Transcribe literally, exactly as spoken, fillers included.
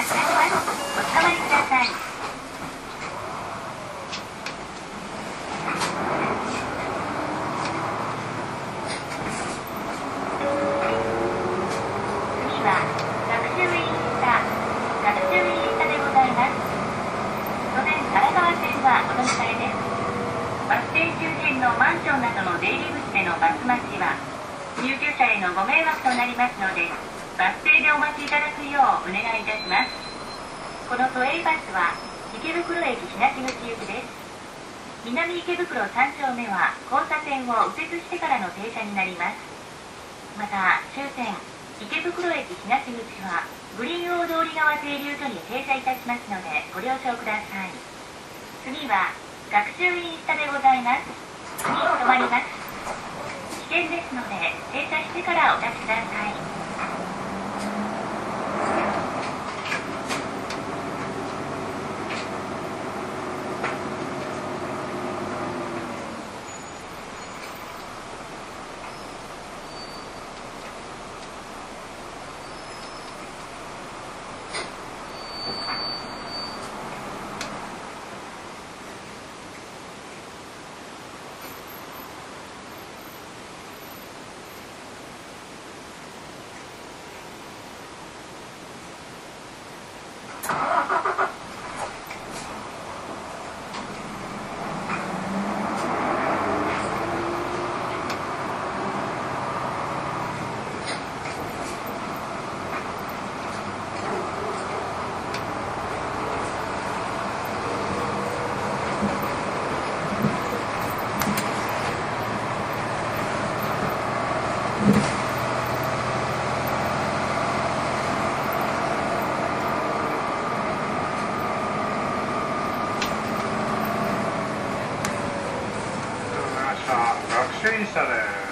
いたします。おつかまりください。次は学習院下学習院下でございます。都電荒川線はお乗り換えです。バス停周辺のマンションなどの出入り口でのバス待ちは入居者へのご迷惑となりますので、バス停でお待ちいただくようお願いいたします。この都営バスは池袋駅東口行きです。南池袋さん丁目は交差点を右折してからの停車になります。また終点池袋駅東口はグリーン大通川停留所に停車いたしますのでご了承ください。次は学習院下でございます。次止まります。危険ですので停車してからお立ちください。 学習院下です。